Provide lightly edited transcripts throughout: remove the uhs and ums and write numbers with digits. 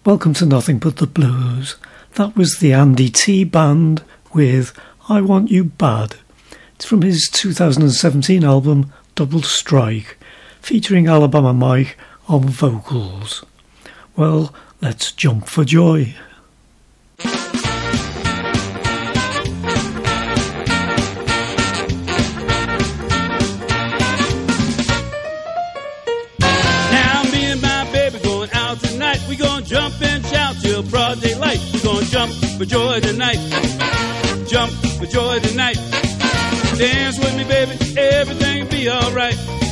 Welcome to Nothing But the Blues. That was the Andy T Band with I Want You Bad. It's from his 2017 album Double Strike, featuring Alabama Mike on vocals. Well, let's jump for joy. Jump and shout till broad daylight. We're gonna jump for joy tonight. Jump for joy tonight. Dance with me, baby, everything will be alright.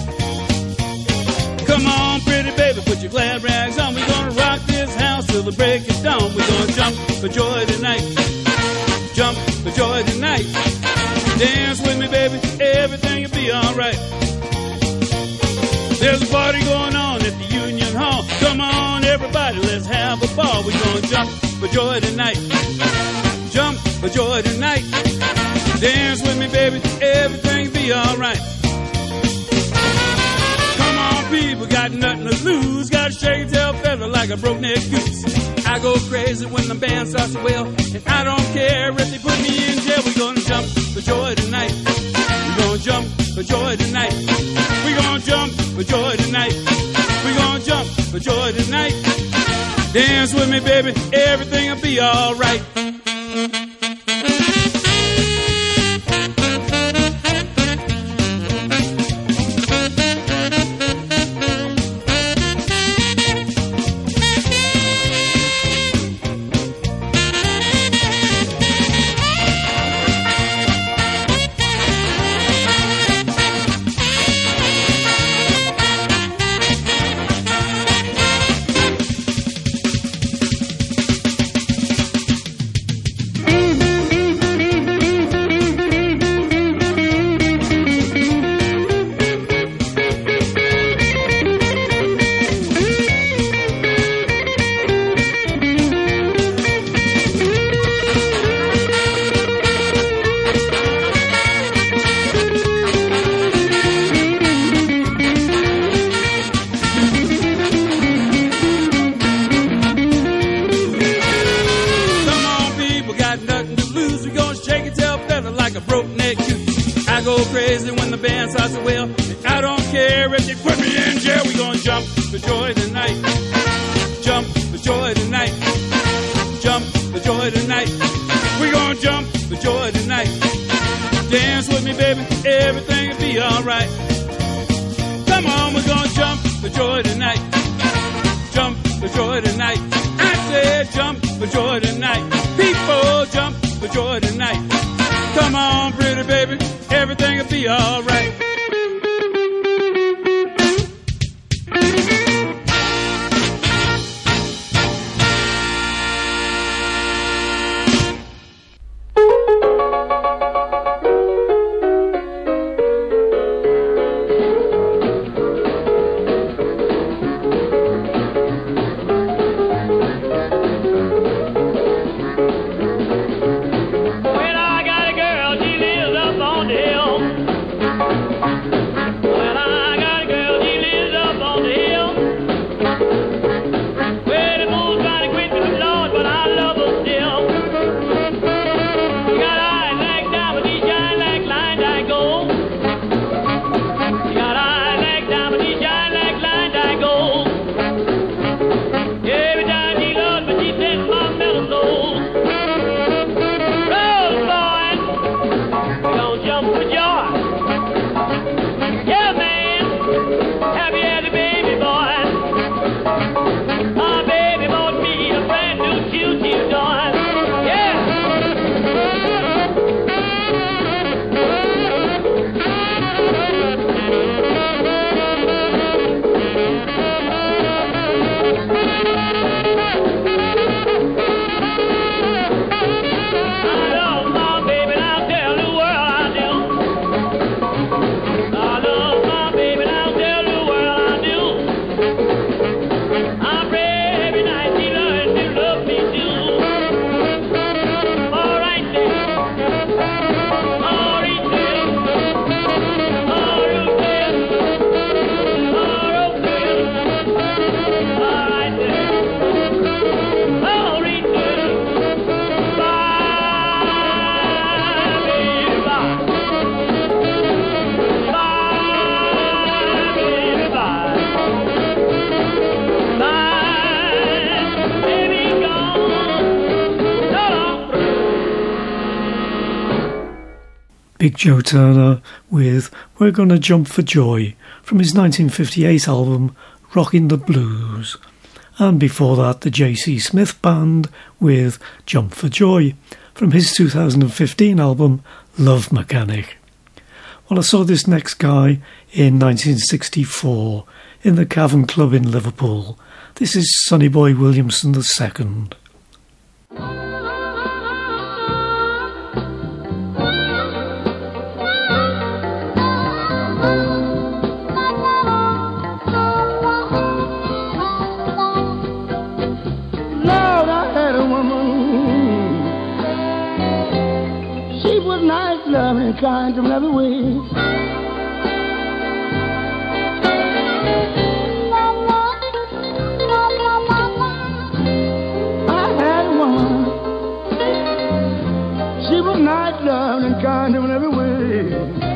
Come on, pretty baby, put your glad rags on. We're gonna rock this house till the break of dawn. We're gonna jump for joy tonight. Jump for joy tonight. Dance with me, baby, everything will be alright. There's a party going on at the Union Hall. Come on, everybody, let's have a ball. We're gonna jump for joy tonight. Jump for joy tonight. Dance with me, baby, everything be alright. Come on, people, got nothing to lose. Got a shake tail feather like a broke neck goose. I go crazy when the band starts to wail, and I don't care if they put me in jail. We're gonna jump for joy tonight. We're gonna jump for joy tonight. We're gonna jump for joy tonight. We're gonna jump for joy tonight. Dance with me, baby, everything will be alright. Big Joe Turner with We're Gonna Jump for Joy from his 1958 album Rockin' the Blues. And before that, the J.C. Smith Band with Jump for Joy from his 2015 album Love Mechanic. Well, I saw this next guy in 1964 in the Cavern Club in Liverpool. This is Sonny Boy Williamson II. Loving, kind in every way. I had one. She was nice, loving, and kind in every way.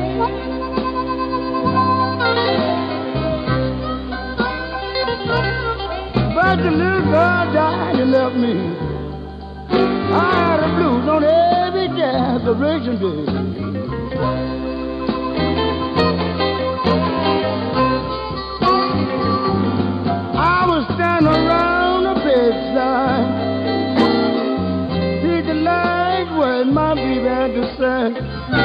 But the little girl died and left me. I had a blues on every decoration day. I was standing around the bedside, see the light where my baby had to say.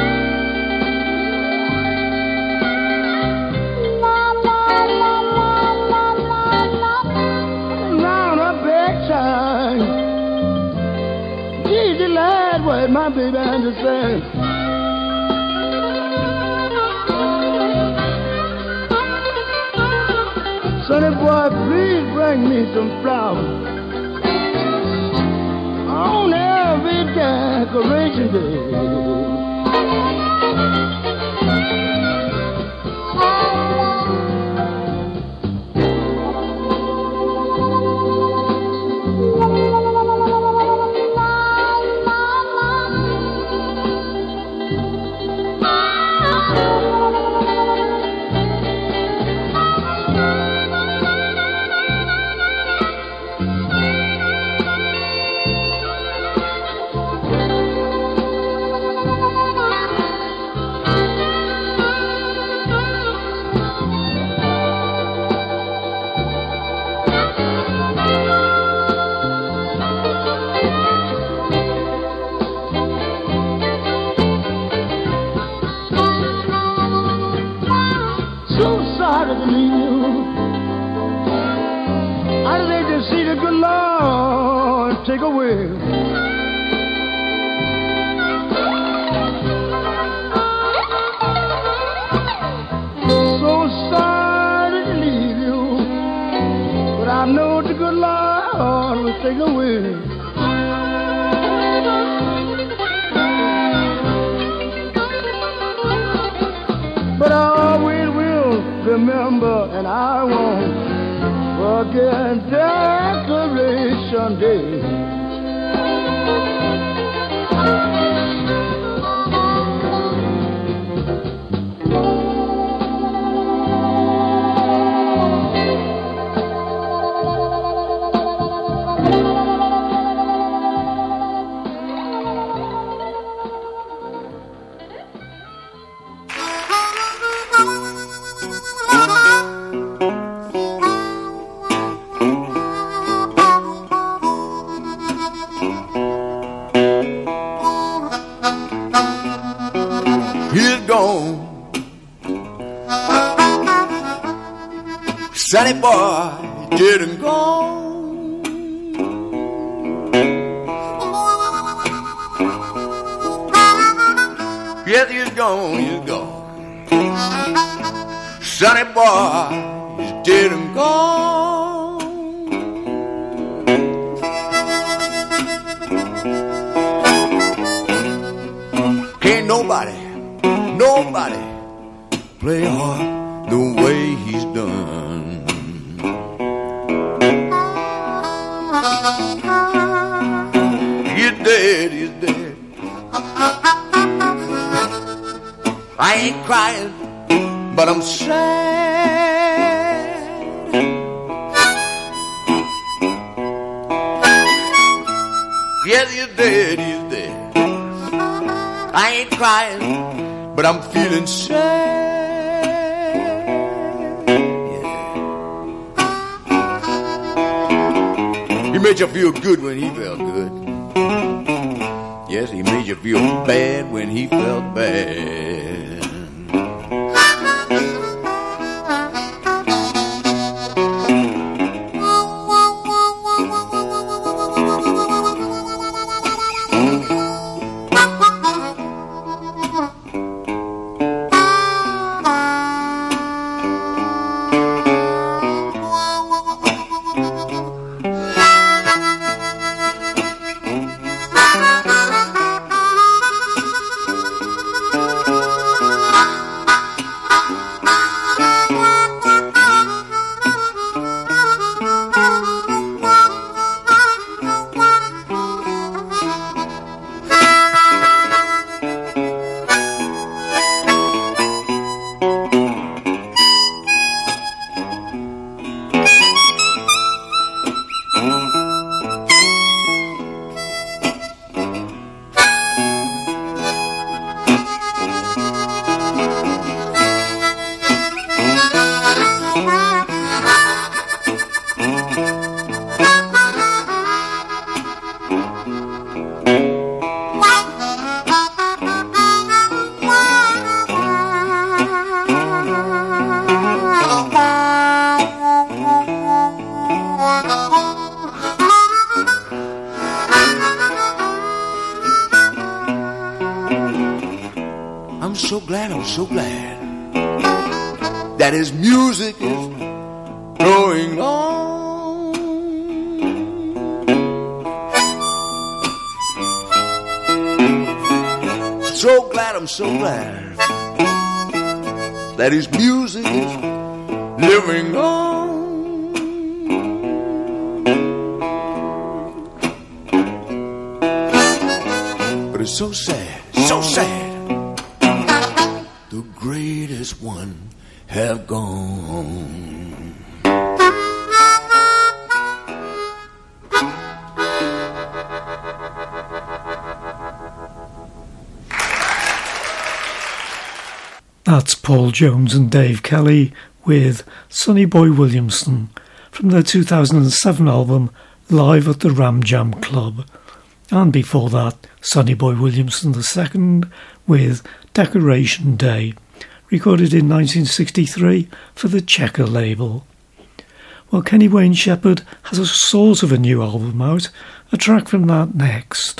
Around the bedside, see the light where my baby had to say. Sonny boy, please bring me some flowers on every decoration day. Take away. So sorry to leave you, but I know the good Lord will take away. But I always will remember, and I won't forget Decoration Day. Sonny boy didn't go. Yes, he's gone, he's gone. Sonny boy didn't go. Can't nobody play hard the way he's done. He's dead. I ain't crying, but I'm sad. Yes, he's dead. I ain't crying, but I'm feeling sad. Yeah. He made you feel good when he felt good. Yes, he made you feel bad when he felt bad. I'm so glad that his music is going on. So glad, I'm so glad that his music is living on. But it's so sad, so sad. The greatest one have gone. That's Paul Jones and Dave Kelly with Sonny Boy Williamson from their 2007 album Live at the Ram Jam Club. And before that, Sonny Boy Williamson II with Decoration Day, recorded in 1963 for the Checker label. Well, Kenny Wayne Shepherd has a sort of a new album out, a track from that next.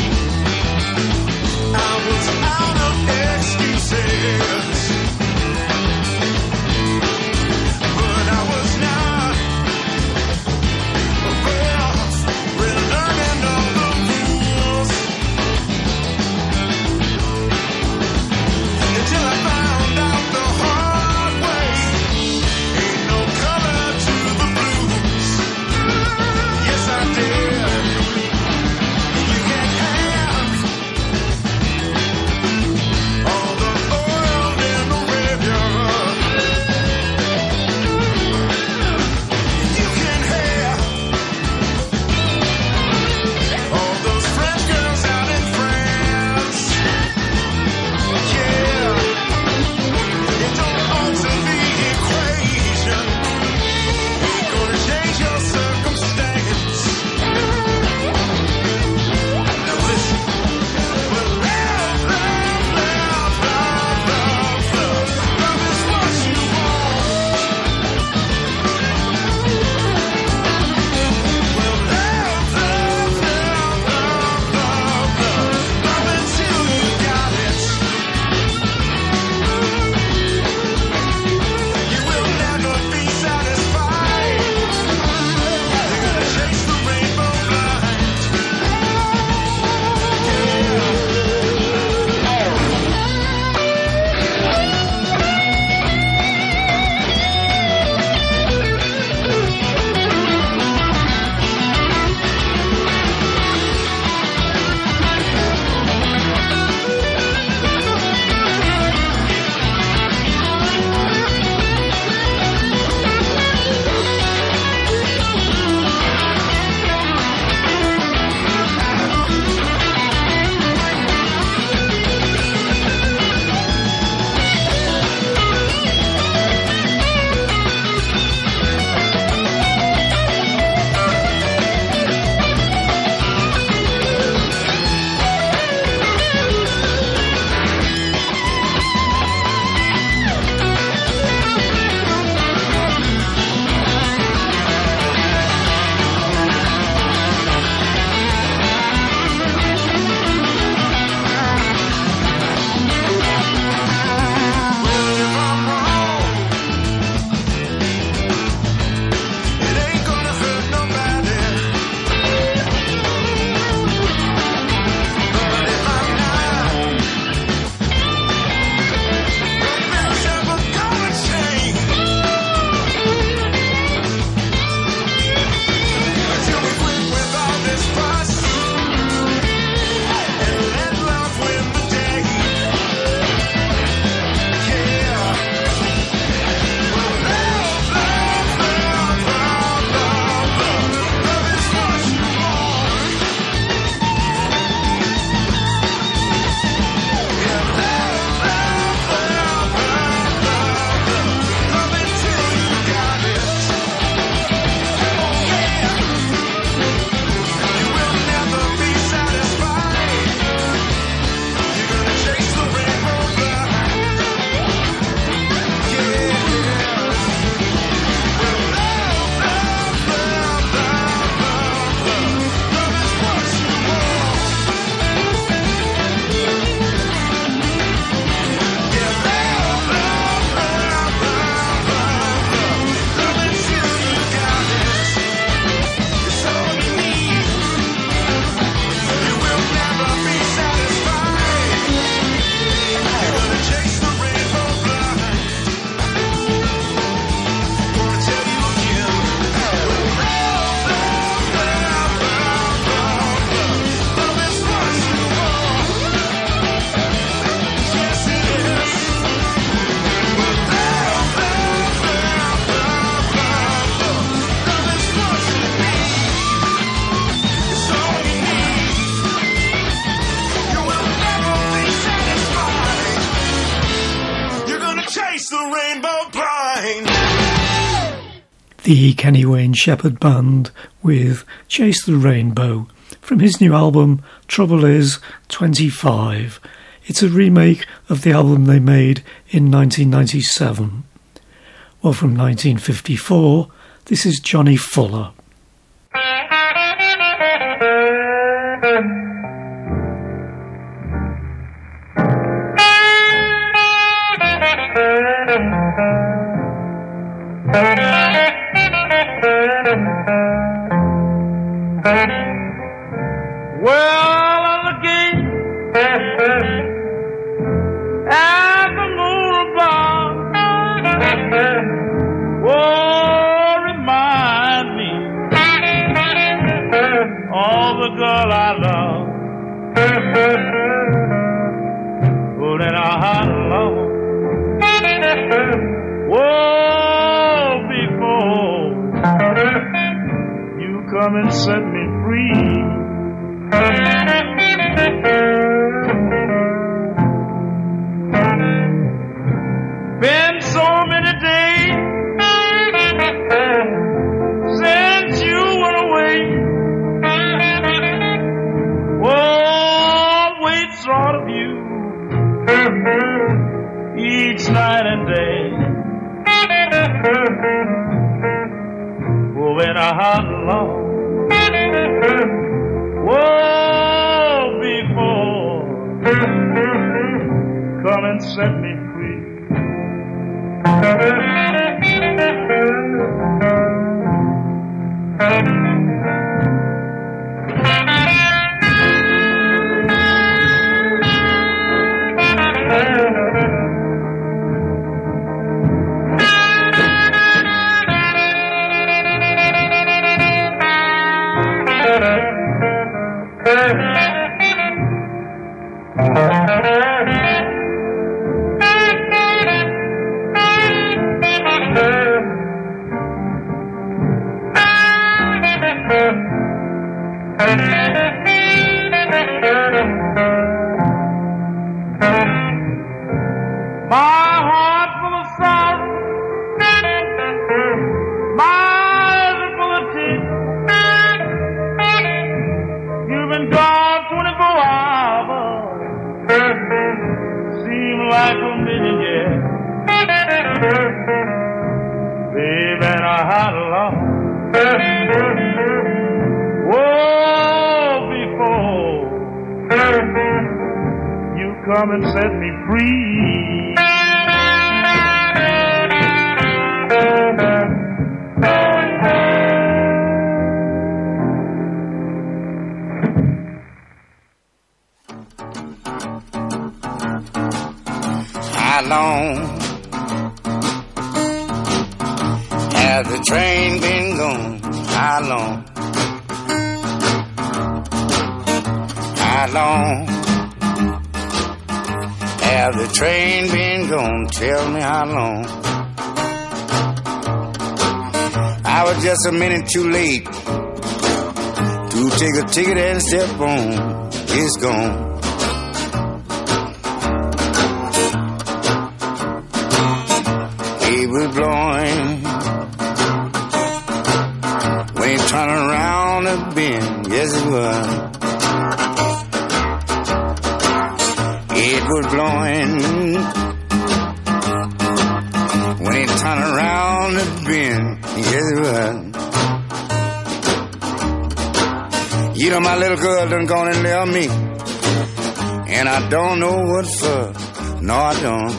I was out of excuses. chase the rainbow blind. The Kenny Wayne Shepherd Band with Chase the Rainbow from his new album Trouble Is 25. It's a remake of the album they made in 1997. Well, from 1954, this is Johnny Fuller. Well, on the gate at the moon bar, oh, remind me of the girl I love. Oh, then I had alone. Oh, before you come and set me free. Been so many days since you went away. Always thought of you each night and day. Oh, when I had alone. Whoa, before come and set me free. Come and set me free. How long has the train been gone? How long? How long have the train been gone? Tell me how long. I was just a minute too late to take a ticket and step on. It's gone. It was blowing when you turn around the bend. Yes, it was. It was blowing when it turned around the bend. Yes, it was. You know, my little girl done gone and left me, and I don't know what for. No, I don't.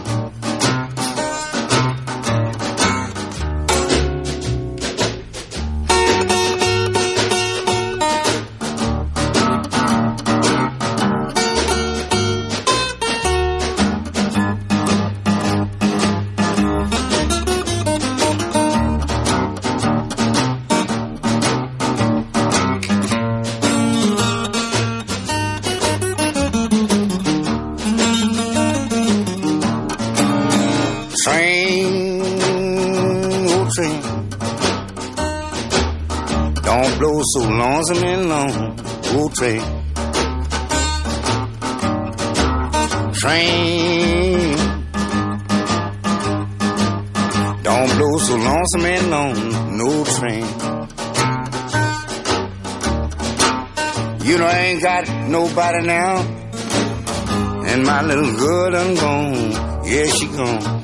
So lonesome and long, old train. Train, lonesome and alone, no train. You know I ain't got nobody now, and my little girl done gone, yeah, she gone.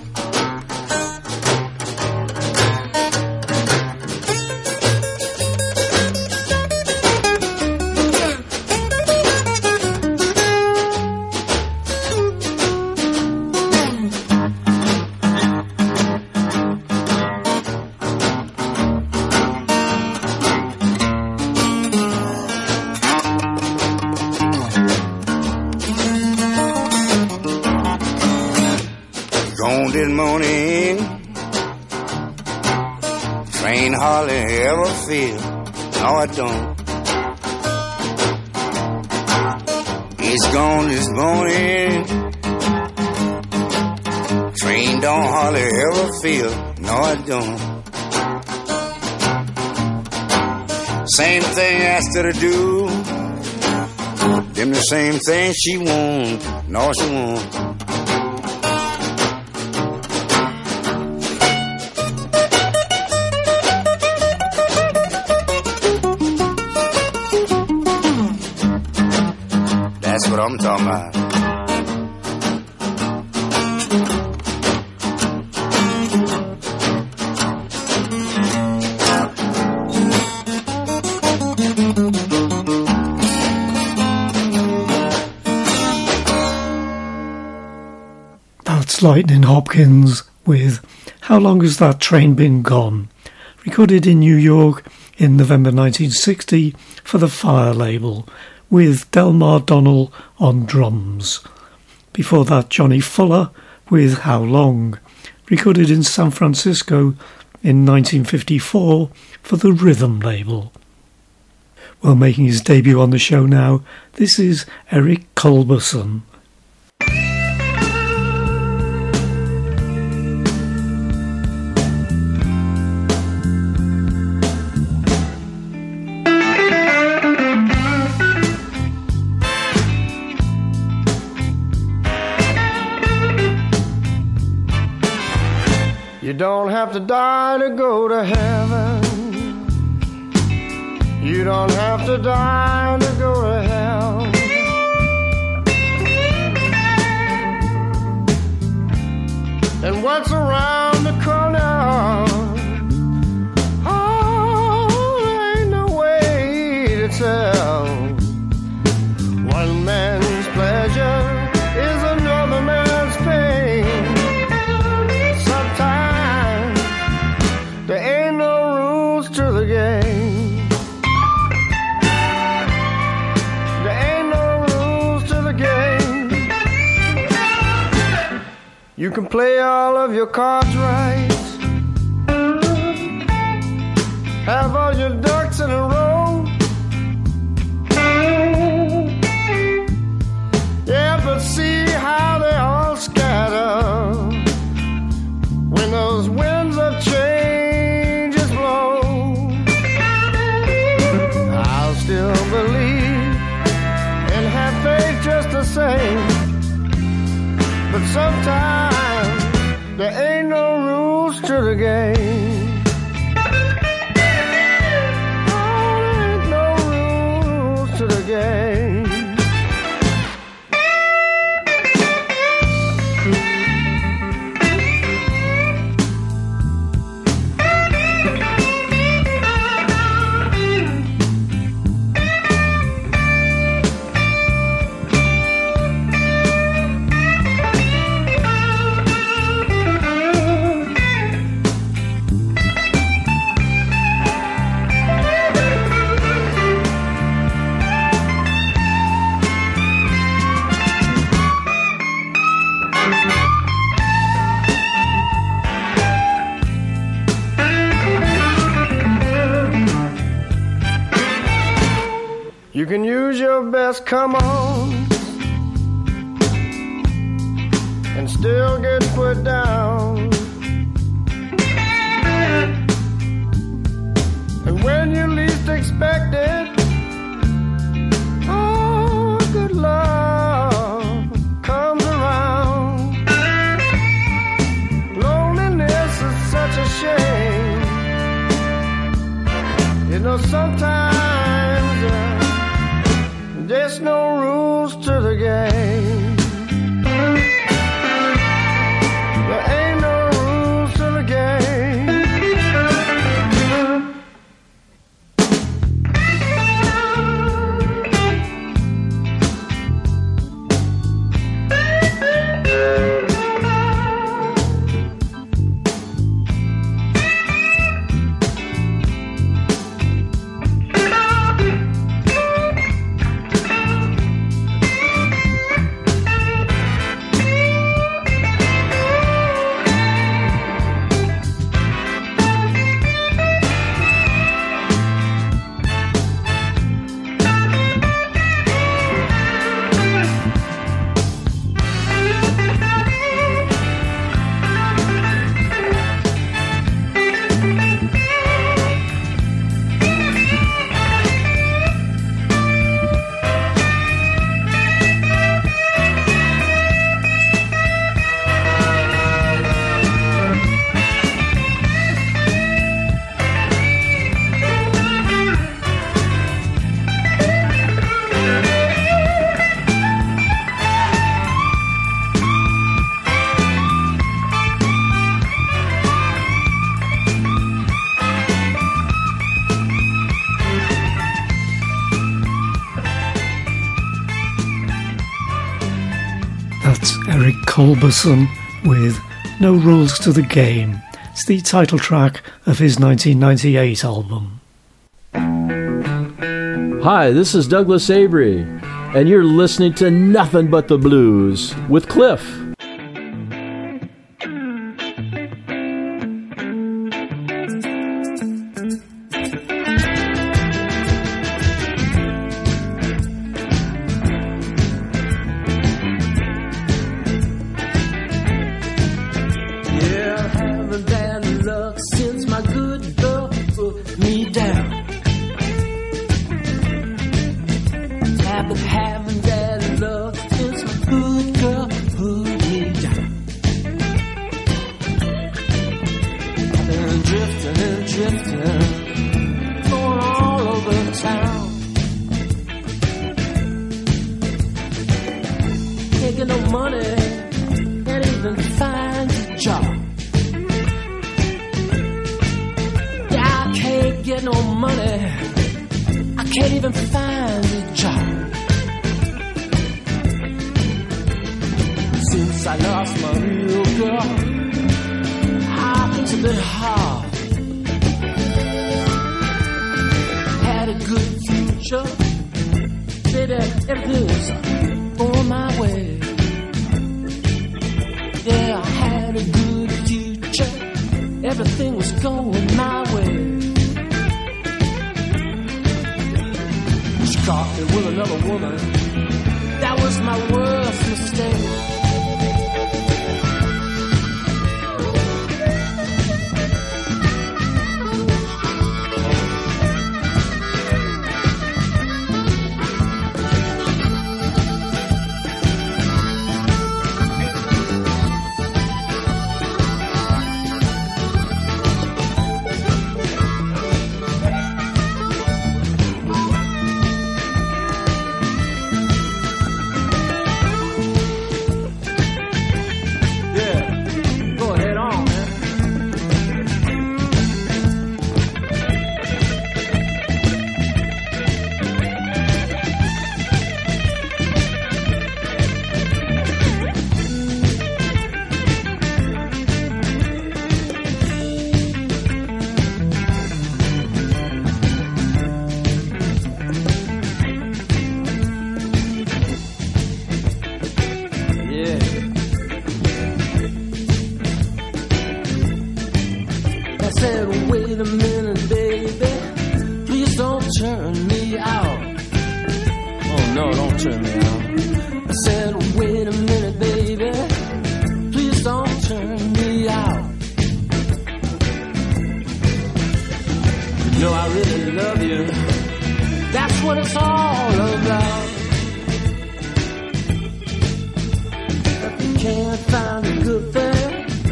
This morning, train hardly ever feel. No, I don't. It's gone this morning. Train don't hardly ever feel. No, I don't. Same thing I asked her to do. Them the same thing she won't. No, she won't. That's what I'm talking about. That's Lightning Hopkins with How Long Has That Train Been Gone? Recorded in New York in November 1960 for the Fire label, with Delmar Donnell on drums. Before that, Johnny Fuller with How Long, recorded in San Francisco in 1954 for the Rhythm label. Well, making his debut on the show now, this is Eric Culberson. You don't have to die to go to heaven. You don't have to die to go to hell. And what's around the corner? Oh, there ain't no way to tell. One man's pleasure is another man's pain. There ain't no rules to the game. There ain't no rules to the game. You can play all of your cards right, have all your ducks in a row. Yeah, but see how they all scatter when those winds of change still believe and have faith just the same. But sometimes there ain't no rules to the game. Oh, there ain't no rules to the game. You can use your best come on and still get put down. And when you least expect it, oh, good love comes around. Loneliness is such a shame. know, sometimes there's no rules to the game. There ain't no rules to the game. Eric Culberson with No Rules to the Game. It's the title track of his 1998 album. Hi, this is Douglas Avery, and you're listening to Nothing But the Blues with Cliff.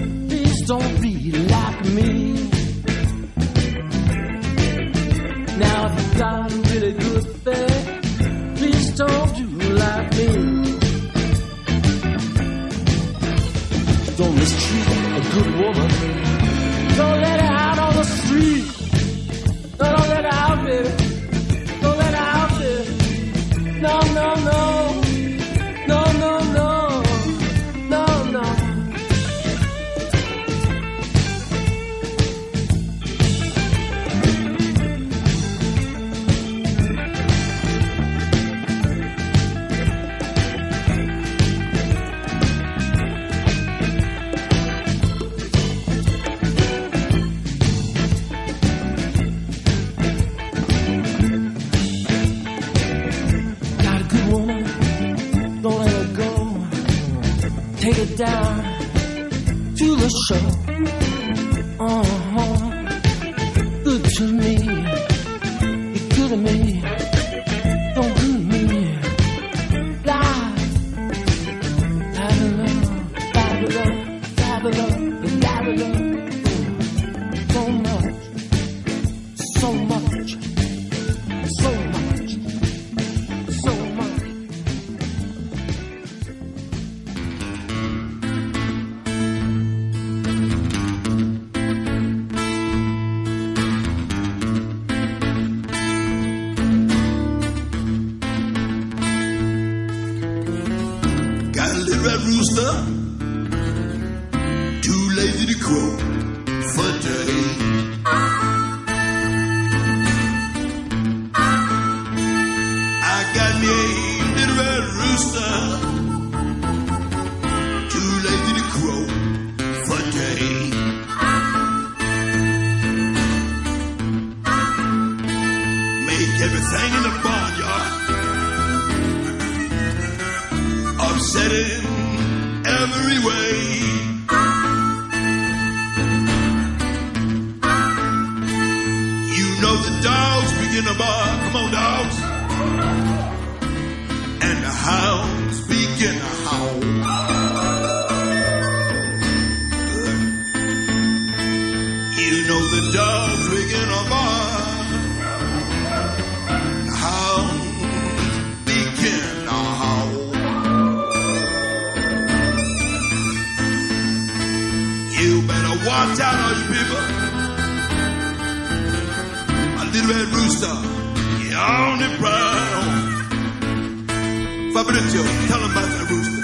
Now a good woman. Don't let her out on the street. No, don't let her out, baby. Don't let her out, baby. No, no, no. No, no, no. No, no. Take it down to the show. Good to me. You're good to me. Don't do me. Live. Babylon, Babylon, Babylon, Babylon. So much, so much, so much, so much. Red rooster, too lazy to crow for day. I got me a little red rooster, too lazy to crow for day. Make everything in the barnyard upsetting every way. You know the dogs begin to bark, come on dogs, and the hounds begin to howl. You know the dogs begin to bark, the hounds begin to howl. You better watch out, all you people. A little red rooster, you're on the prowl. Fabrizio, tell them about that rooster.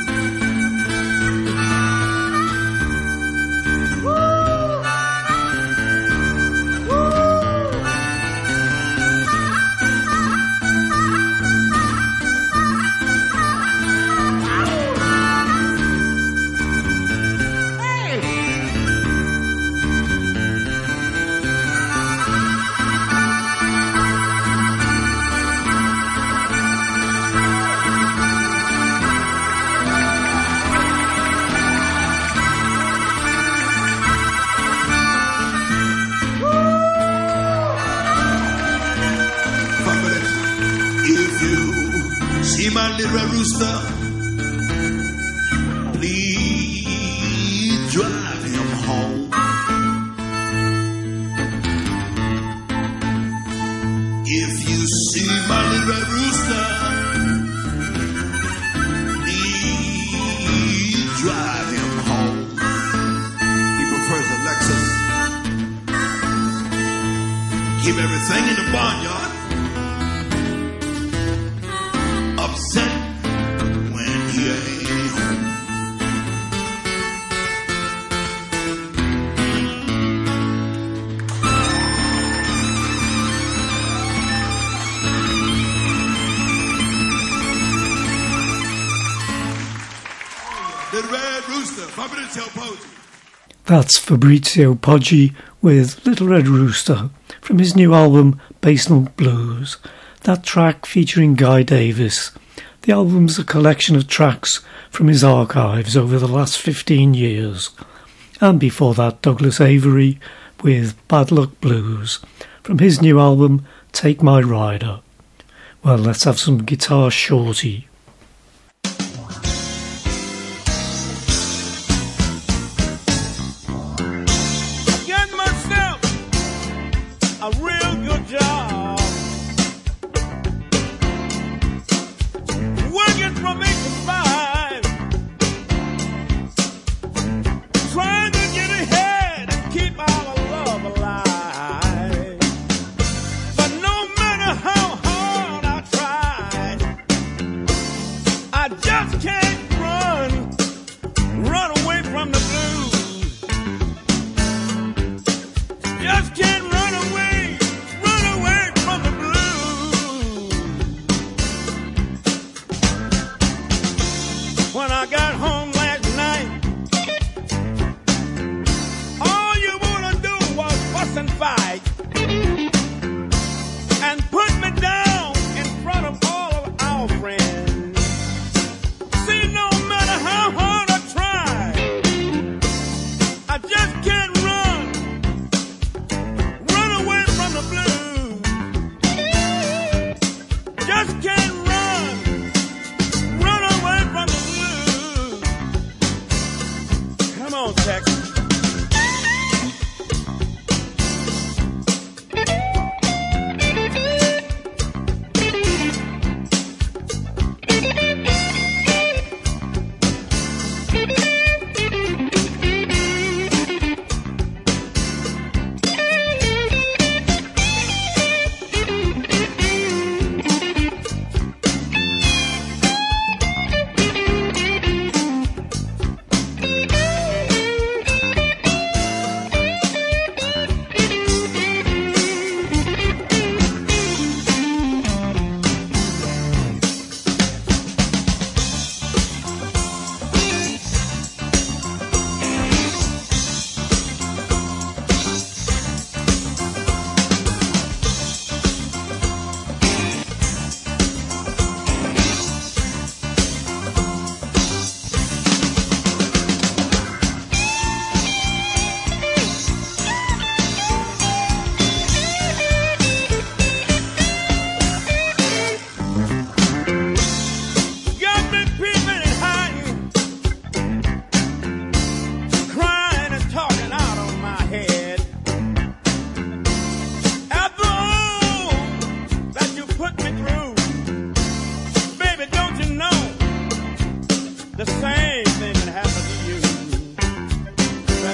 My little red rooster, please drive him home. If you see my little red rooster, please drive him home. He prefers a Lexus. Keep everything in the barnyard. Upset when he ain't home. The Red Rooster, Fabrizio Poggi. That's Fabrizio Poggi with Little Red Rooster from his new album Basement Blues. That track featuring Guy Davis. The album's a collection of tracks from his archives over the last 15 years. And before that, Douglas Avery with Bad Luck Blues from his new album Take My Rider. Well, let's have some Guitar Shorty. Get myself a real good job. From 8 to 5, trying to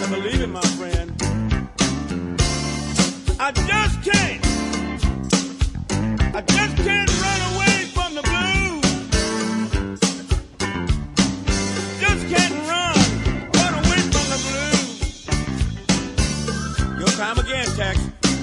gotta believe it, my friend. I just can't run away from the blues. Just can't run away from the blues. Your time again, Tex.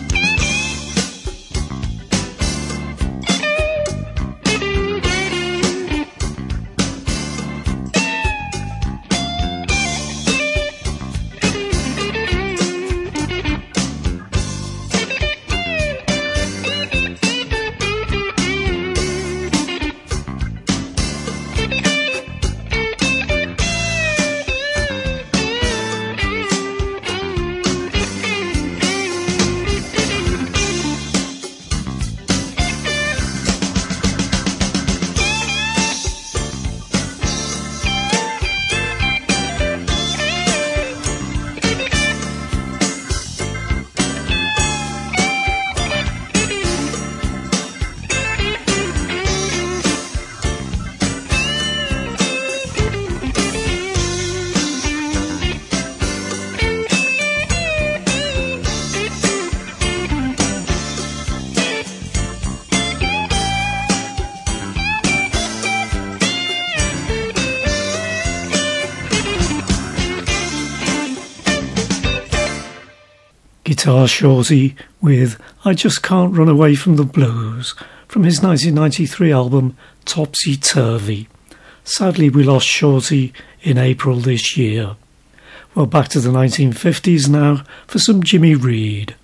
Guitar Shorty with I Just Can't Run Away from the Blues from his 1993 album Topsy Turvy. Sadly, we lost Shorty in April this year. Well, back to the 1950s now for some Jimmy Reed.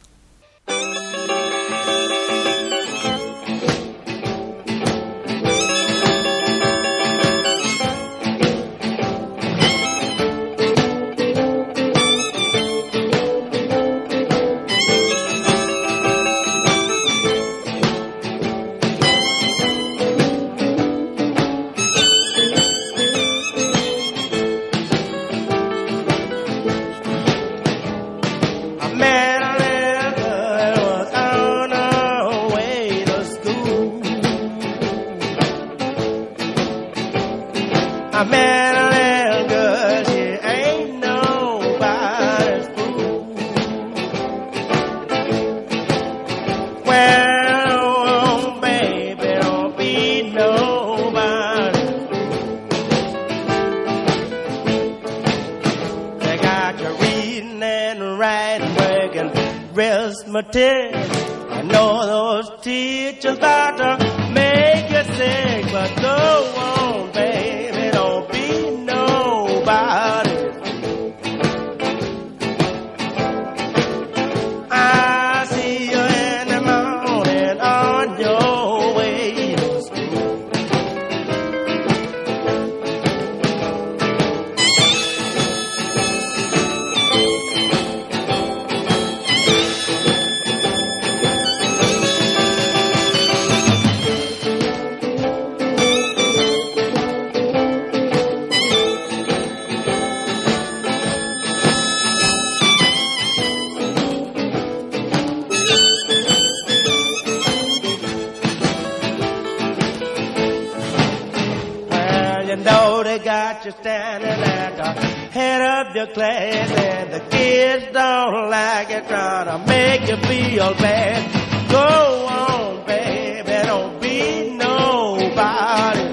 I know those teachers about to make you sick, but go on, baby, don't be nobody. I see you in the morning on your way to school. Got you standing at the head of your class, and the kids don't like it, trying to make you feel bad. Go on, baby, don't be nobody.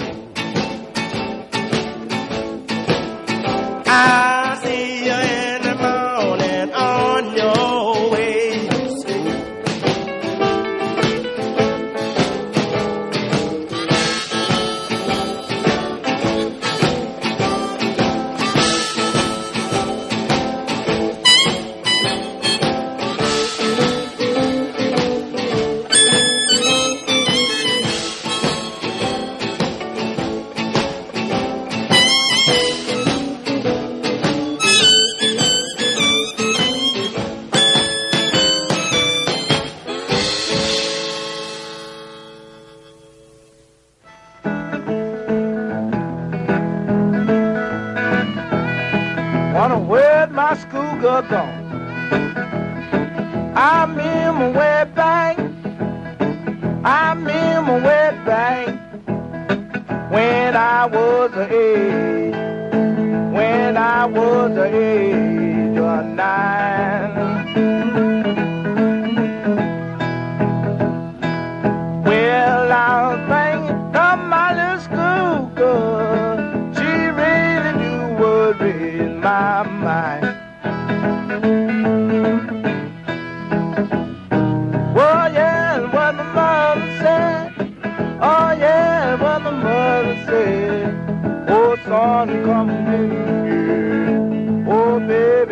I see you in the morning on your way to school. Where's my schoolgirl gone? I'm in my wet bank. I'm in my wet bank. When I was a age. When I was a age.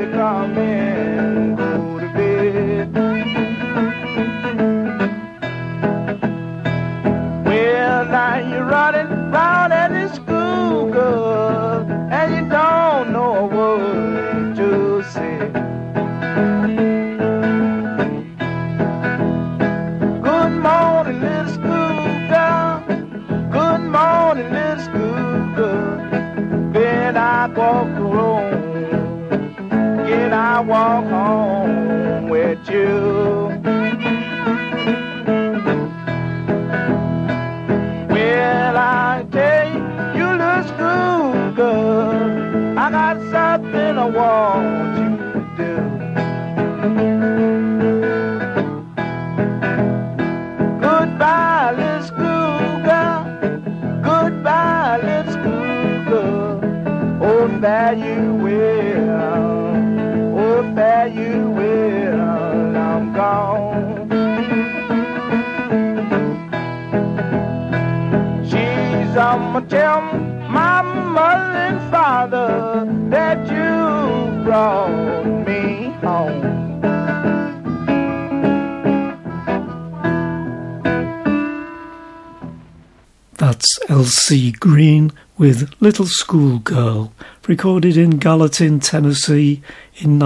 come in, go to bed. Well, now you're running round at the school, girl, and you don't know a word to say. Good morning, little school girl. Good morning, little school girl. Then I walk the road. Then I walk home with you. Well, I tell you, little school girl, I got something I want you to do. Goodbye, little school girl. Goodbye, little school girl. Oh, fare you well. Oh, fare you well. I'm gone. I'ma tell my mother and father that you brought me home. That's L.C. Green with Little School Girl, recorded in Gallatin, Tennessee in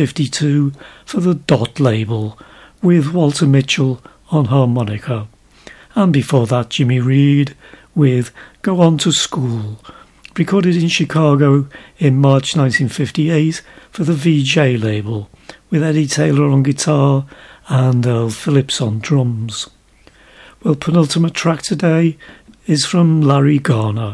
1952 for the Dot label, with Walter Mitchell on harmonica. And before that, Jimmy Reed with Go On to School, recorded in Chicago in March 1958 for the VJ label, with Eddie Taylor on guitar and Earl Phillips on drums. Well, penultimate track today is from Larry Garner.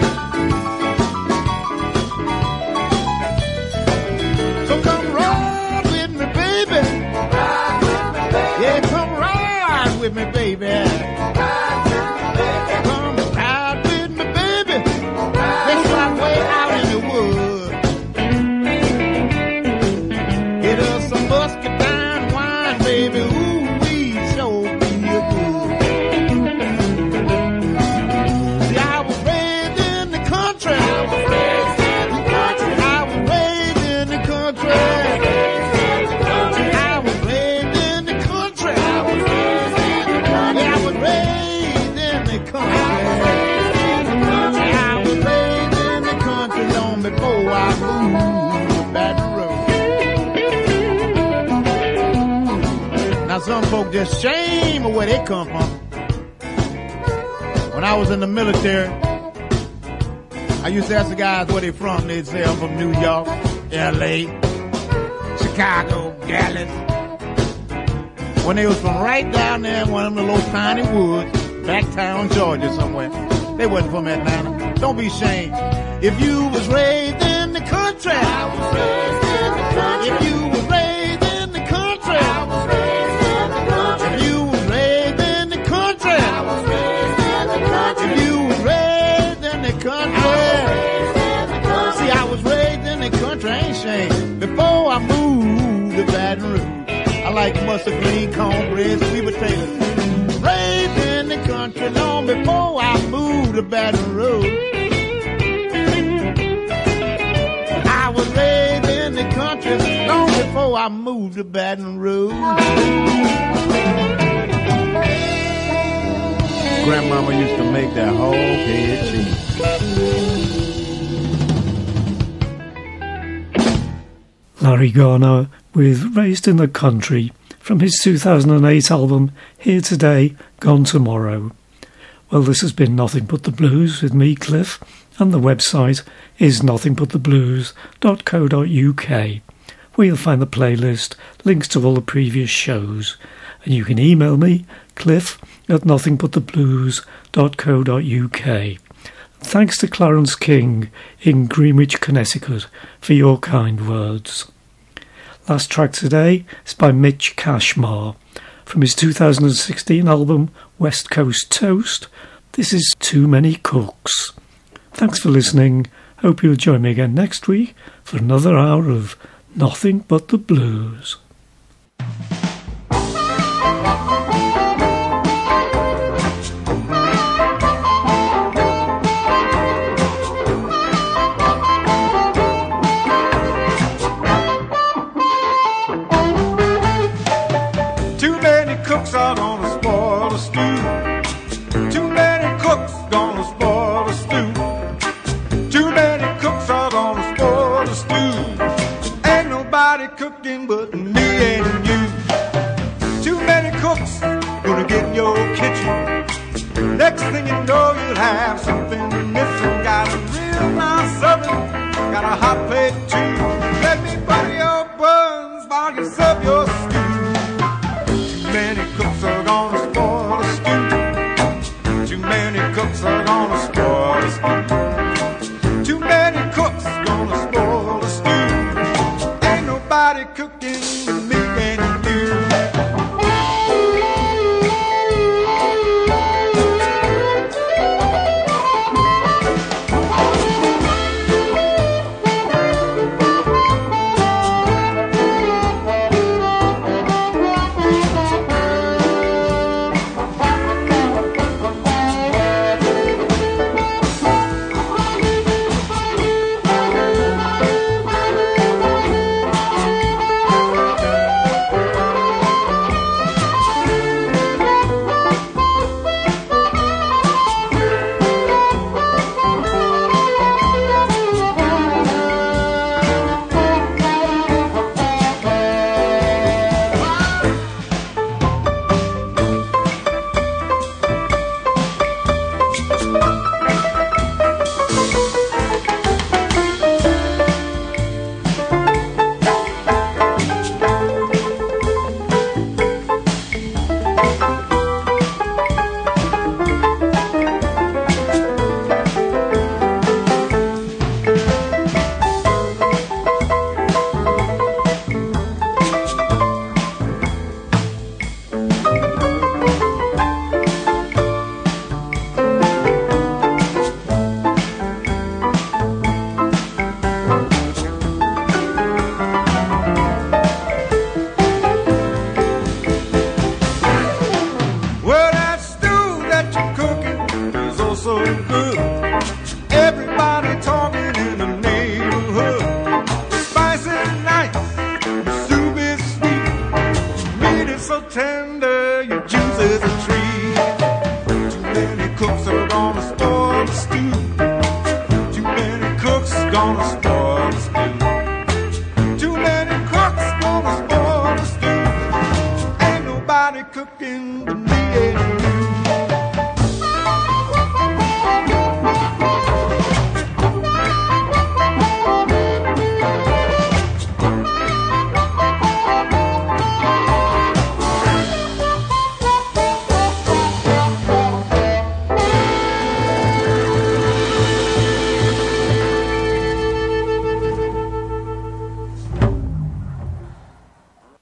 So come roll some folk just shame of where they come from. When I was in the military, I used to ask the guys where they from. They'd say, I'm from New York, L.A., Chicago, Dallas. When they was from right down there in one of them little tiny woods, Backtown, Georgia somewhere. They wasn't from Atlanta. Don't be ashamed. If you was raised in the country, I was raised in the country. If you was raised in the country, I was raised in the country. If you was raised in the country, I was raised in the country. If you was raised in the country, see, I was raised in the country, I ain't ashamed. Before I moved to Baton Rouge, I like mustard green, cornbread, sweet potatoes. Raised in the country long before I moved to Baton Rouge. I was raised in the country long before I moved to Baton Rouge. Grandmama used to make that whole head cheese. Larry Garner with Raised in the Country from his 2008 album Here Today, Gone Tomorrow. Well, this has been Nothing But the Blues with me, Cliff, and the website is nothingbuttheblues.co.uk, where you'll find the playlist, links to all the previous shows, and you can email me, cliff@nothingbuttheblues.co.uk. Thanks to Clarence King in Greenwich, Connecticut, for your kind words. Last track today is by Mitch Kashmar from his 2016 album West Coast Toast. This is Too Many Cooks. Thanks for listening. Hope you'll join me again next week for another hour of Nothing But the Blues. Cooks are gonna spoil the stew. Too many cooks gonna spoil the stew. Too many cooks are gonna spoil the stew. Ain't nobody cooking but me and you. Too many cooks gonna get in your kitchen. Next thing you know, you'll have something missing. Got a real nice oven, got a hot plate too. Let me butter your buns while you serve your stew. Many cooks are gonna spoil the stew. Too many cooks are gonna spoil the stew. Too many cooks gonna spoil the stew. Ain't nobody cooking with me and you. tender, your juice is a treat.